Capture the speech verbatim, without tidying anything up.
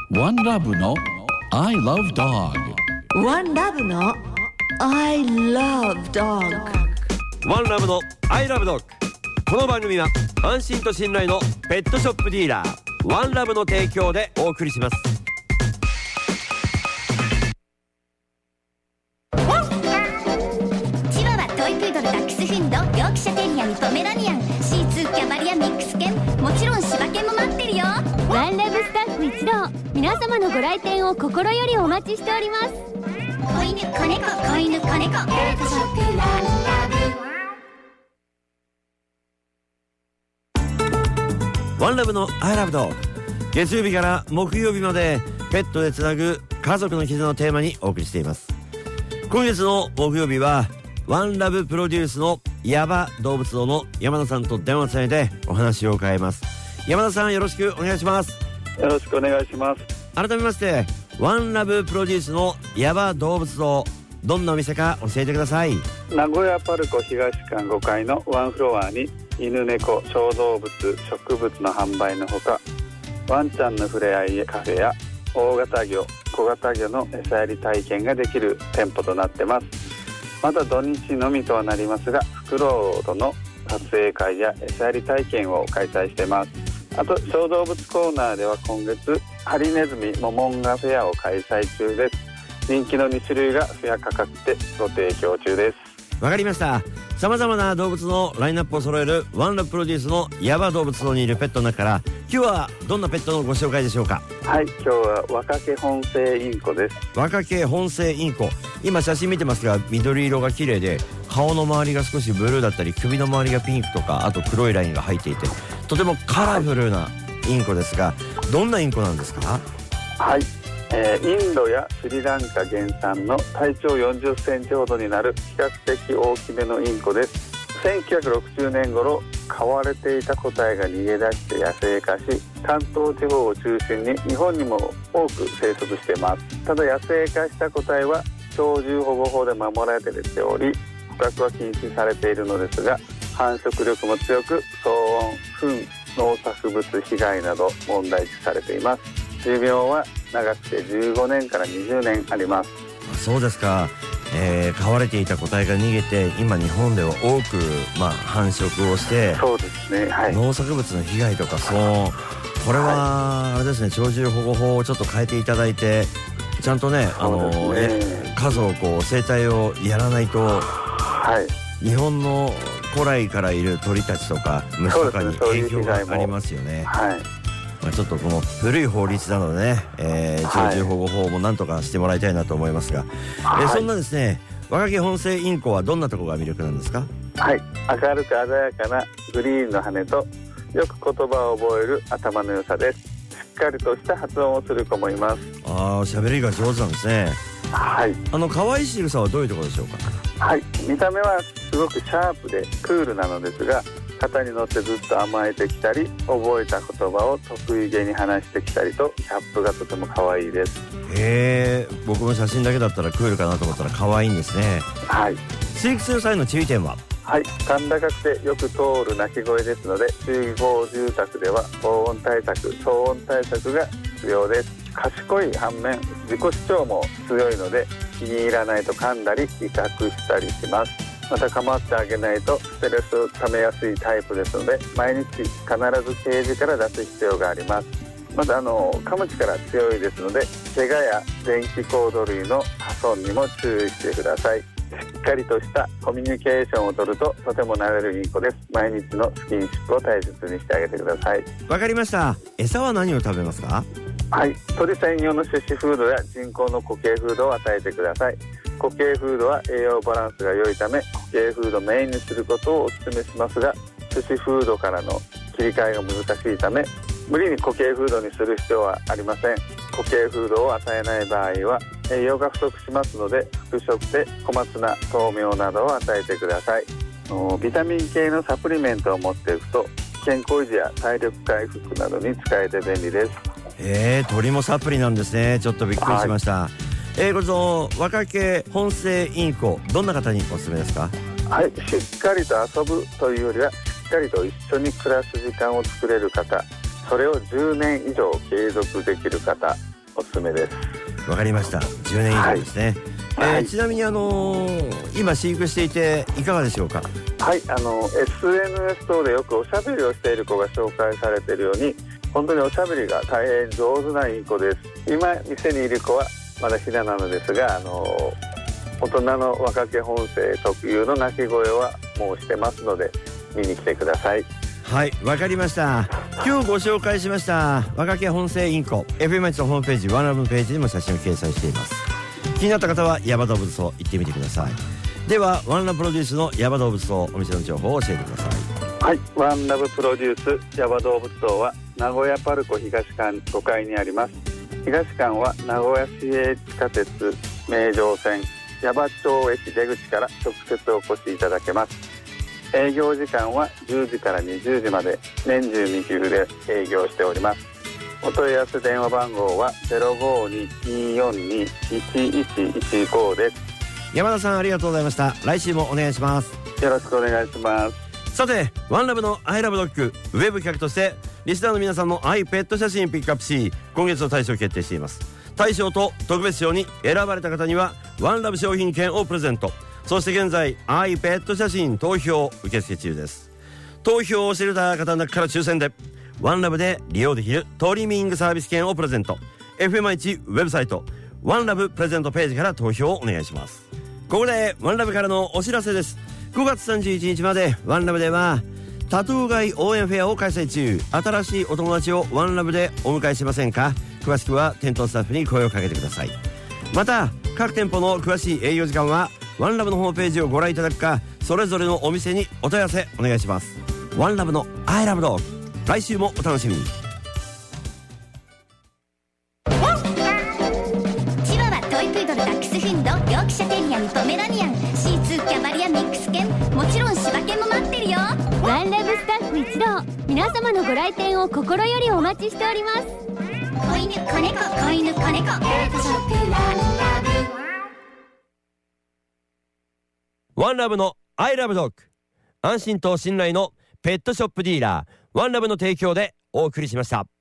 ワンラブの I love dog。 ワンラブの I love dog。 ワンラブの I love dog。 この番組は安心と信頼のペットショップディーラーワンラブの提供でお送りします。 チワワ、トイプードル、ダックスフンド、ヨークシャテリアにポメラニアン、シーツー、キャバリア、ミックス犬、もちろん柴犬も待ってるよ。 ワンラブスタッフ一同、皆様のご来店を心よりお待ちしております。 子犬、子猫、子犬、子猫、ペットショップワンラブ。ワンラブの I love dog。 月曜日から木曜日までペットでつなぐ家族の絆のテーマにお送りしています。今月の木曜日はワンラブプロデュースのヤバ動物王の山田さんと電話つないでお話を伺います。山田さん、よろしくお願いします。 よろしくお願いします。 改めましてワンラブプロデュースのヤバ動物王、どんなお店か教えてください。 名古屋パルコ東館ごかいのワンフロアに犬猫小動物植物の販売のほか、ワンちゃんの触れ合いカフェや大型魚小型魚の餌やり体験ができる店舗となってます。また土日のみとはなりますが、フクロウとの撮影会や餌やり体験を開催しています。あと小動物コーナーでは今月ハリネズミモモンガフェアを開催中です。人気のに種類がフェア価格でご提供中です。 わかりました。様々な動物のラインナップを揃えるワンラブプロデュースのヤバ動物王にいるペットの中から今日はどんなペットのご紹介でしょうか。 はい、今日は若毛本性インコです。 若毛本性インコ、今写真見てますが緑色が綺麗で、顔の周りが少しブルーだったり首の周りがピンクとか、あと黒いラインが入っていてとてもカラフルなインコですが、どんなインコなんですか。 はい、えー、インドやスリランカ原産の体長よんじゅっセンチほどになる比較的大きめのインコです。せんきゅうひゃくろくじゅうねん頃飼われていた個体が逃げ出して野生化し、関東地方を中心に日本にも多く生息しています。ただ野生化した個体は鳥獣保護法で守られており捕獲は禁止されているのですが、繁殖力も強く騒音、糞、農作物被害など問題視されています。寿命は長くてじゅうごねんからにじゅうねんあります。 そうですか。えー、飼われていた個体が逃げて今日本では多く、まあ、繁殖をして、 そうですね、はい、 農作物の被害とか騒音、これはあれですね、鳥獣保護法をちょっと変えていただいてちゃんとね、あのえ数をこう生態をやらないと、 はい、 日本の古来からいる鳥たちとか虫とかに影響がありますよね。はい、まあ、ちょっとこの古い法律なのでね、えー、鳥獣保護法もなんとかしてもらいたいなと思いますが、はい、えー、そんなですね若毛本性インコはどんなところが魅力なんですか。 はい、明るく鮮やかなグリーンの羽とよく言葉を覚える頭の良さです。しっかりとした発音をする子もいます。 ああ、喋りが上手なんですね。 はい、 あの可愛い仕草はどういうところでしょうか。 はい、見た目はすごくシャープでクールなのですが、肩に乗ってずっと甘えてきたり覚えた言葉を得意げに話してきたりとギャップがとても可愛いです。 へえ、僕の写真だけだったらクールかなと思ったら可愛いんですね。はい。飼育する際の注意点は。 はい、甲高くてよく通る鳴き声ですので、集合住宅では防音対策、騒音対策が必要です。賢い反面自己主張も強いので気に入らないと噛んだり威嚇したりします。また構ってあげないとストレスをためやすいタイプですので、毎日必ずケージから出す必要があります。またあの噛む力強いですので、怪我や電気コード類の破損にも注意してください。しっかりとしたコミュニケーションを取るととても慣れるインコです。毎日のスキンシップを大切にしてあげてください。 わかりました。餌は何を食べますか。 はい、鳥専用の種子フードや人工の固形フードを与えてください。固形フードは栄養バランスが良いため固形フードをメインにすることをお勧めしますが、種子フードからの切り替えが難しいため無理に固形フードにする必要はありません。固形フードを与えない場合は栄養が不足しますので、副食で小松菜、豆苗などを与えてください。ビタミン系のサプリメントを持っていくと健康維持や体力回復などに使えて便利です。 えー、鳥もサプリなんですね。ちょっとびっくりしました。はい、えー、この若毛本性インコ、どんな方におすすめですか。 はい、しっかりと遊ぶというよりはしっかりと一緒に暮らす時間を作れる方、それをじゅうねん以上継続できる方、 おすすめです。 わかりました。じゅうねん以上ですね、はいえーはい、ちなみにあのー、今飼育していていかがでしょうか。 はいあの エスエヌエス 等でよくおしゃべりをしている子が紹介されているように本当におしゃべりが大変上手なインコです。今店にいる子はまだひななのですが、あの大人の若毛本性特有の鳴き声はもうしてますので見に来てください。 はいわかりました。今日ご紹介しました若毛本性インコ エフエムエイチ のホームページワンラブのページにも写真を掲載しています。気になった方はヤバ動物を行ってみてください。ではワンラブプロデュースのヤバ動物とお店の情報を教えてください。 はいワンラブプロデュースヤバ動物棟は名古屋パルコ東館ごかいにあります。東館は名古屋市営地下鉄名城線矢場町駅出口から直接お越しいただけます。営業時間はじゅうじからにじゅうじまで年中無休で営業しております。お問い合わせ電話番号は ゼロごに によんに いちいちいちご です。 山田さんありがとうございました。来週もお願いします。 よろしくお願いします。 さてワンラブのアイラブドッグウェブ企画としてリスナーの皆さんのアイペット写真ピックアップし今月の大賞を決定しています。大賞と特別賞に選ばれた方にはワンラブ商品券をプレゼント。そして現在アイペット写真投票受付中です。投票をしていた方の中から抽選でワンラブで利用できるトリミングサービス券をプレゼント。 エフエムワン ウェブサイトワンラブプレゼントページから投票をお願いします。ここでワンラブからのお知らせです。ごがつさんじゅういちにちまでワンラブでは多頭飼い応援フェアを開催中。新しいお友達をワンラブでお迎えしませんか。詳しくは店頭スタッフに声をかけてください。また各店舗の詳しい営業時間はワンラブのホームページをご覧いただくかそれぞれのお店にお問い合わせお願いします。ワンラブのアイラブドッグ来週もお楽しみに。 チワワトイプードルダックスフンドヨークシャテリアンポメラニアン シーツー キャバリアミックス犬もちろん柴犬も待ってるよ。 ワンラブスタッフ一同皆様のご来店を心よりお待ちしております。 子犬子猫子犬子猫ペットショップワンラブワンラブのアイラブドッグ安心と信頼のペットショップディーラーワンラブの提供でお送りしました。